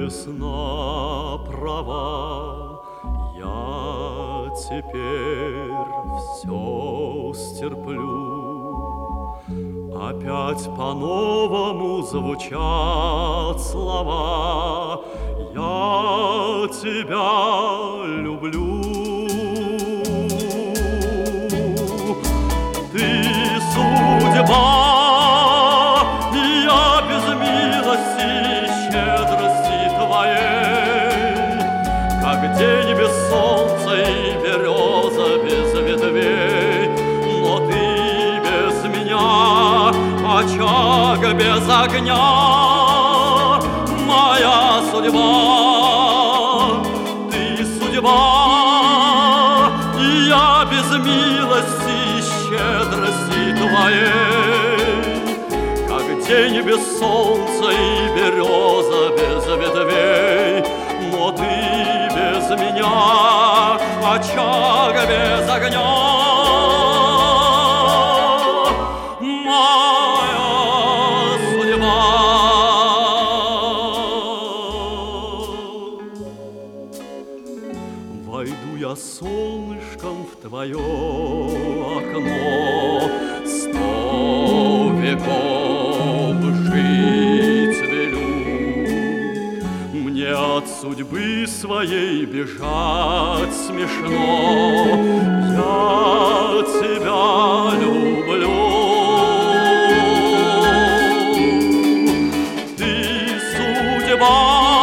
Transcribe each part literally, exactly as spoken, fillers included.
весна права, я теперь все стерплю. Опять по-новому звучат слова: я тебя люблю. Ты судьба, и я без милости и щедрости твоей, как день без солнца и береза без ветвей. Но ты без меня, очаг без огня, моя судьба. Ты судьба, и я без милости и щедрости твоей, как день без солнца и береза без ветвей. Но ты без меня, очаг без огня, моя судьба. Войду я солнышком в твое окно, сто веков жить велю. Мне от судьбы своей бежать смешно, я тебя люблю. Ты судьба,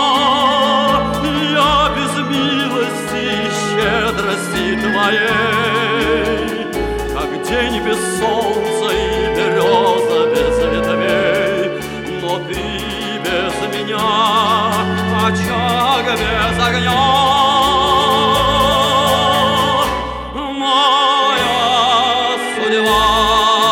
я без милости и щедрости твоей, как день без солнца и береза без ветвей. Но ты без меня, очаг без огня, моя судьба.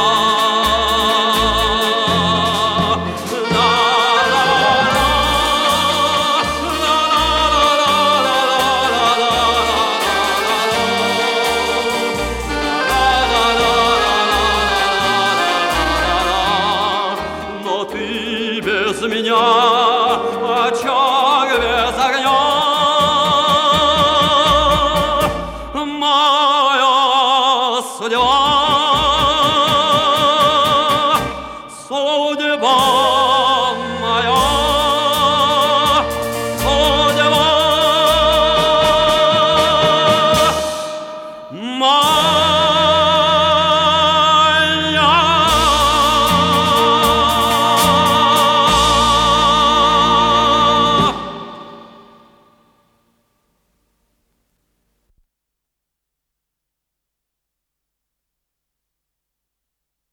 Но ты без меня, очаг без огня, моя судьба.